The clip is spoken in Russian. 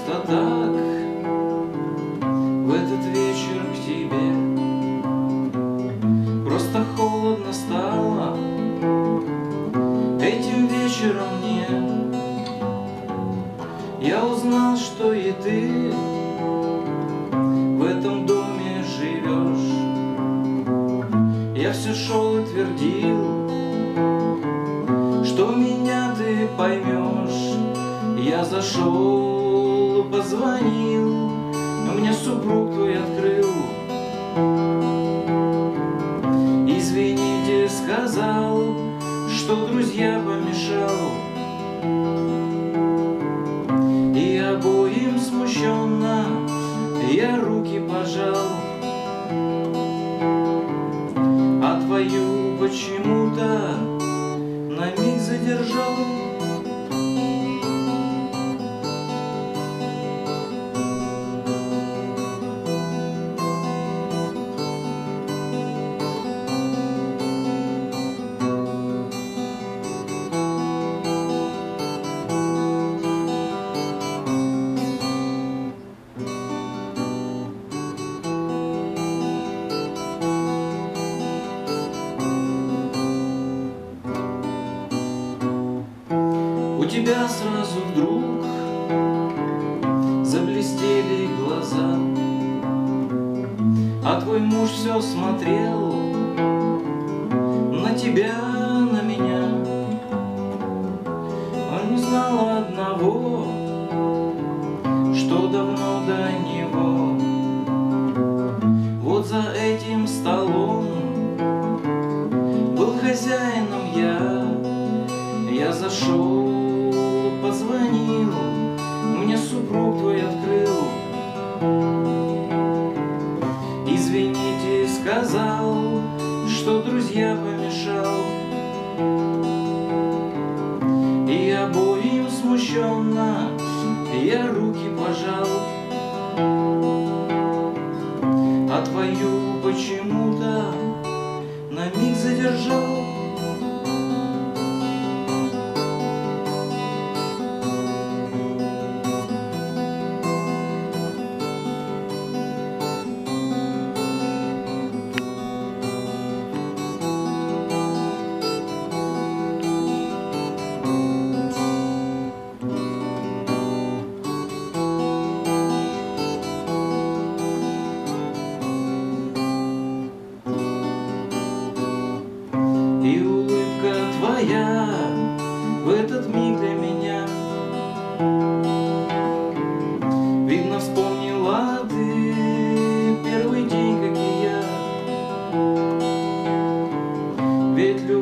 просто так в этот вечер к тебе. Просто холодно стало этим вечером мне. Я узнал, что и ты в этом доме живешь. Я все шел и твердил, что меня ты поймешь. Я зашел, позвонил, мне супруг твой открыл. Извините, сказал, что друзья помешал. И обоим смущенно я руки пожал, а твою почему-то на миг задержал. У тебя сразу вдруг заблестели глаза, а твой муж все смотрел на тебя, на меня. Он не знал одного, что давно до него вот за этим столом был хозяином я. Я зашел, позвонил, мне супруг твой открыл. Извините, сказал, что друзья помешал. И обоим смущенно я руки пожал, а твою почему-то на миг задержал. И улыбка твоя в этот миг для меня, видно, вспомнила ты первый день, как и я. Ведь